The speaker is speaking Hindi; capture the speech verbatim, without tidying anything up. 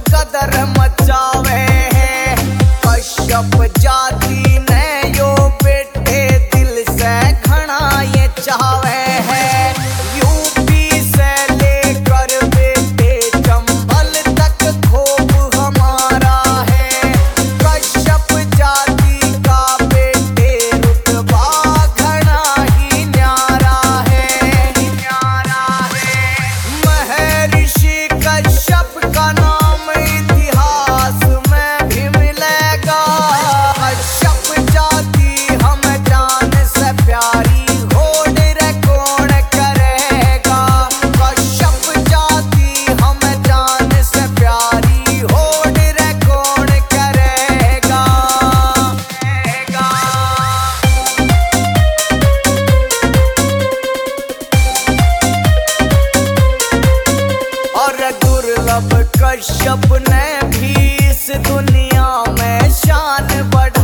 कदर मचावे है। कश्यप जाति ने यो बेटे दिल से घना ये चावे है। यूपी से लेकर बेटे चंबल तक खूब हमारा है। कश्यप जाति का बेटे रुतबा घना ही न्यारा है, न्यारा है। महर्षि कश्यप का नाम इतिहास में भी मिलेगा। कश्यप जाति हम जान से प्यारी होड़ रे कौन करेगा। कश्यप जाति हम जान से प्यारी होड़ रे कौन करेगा। और दुर्लभ कश्यप ने भी इस दुनिया में शान बढ़ाई।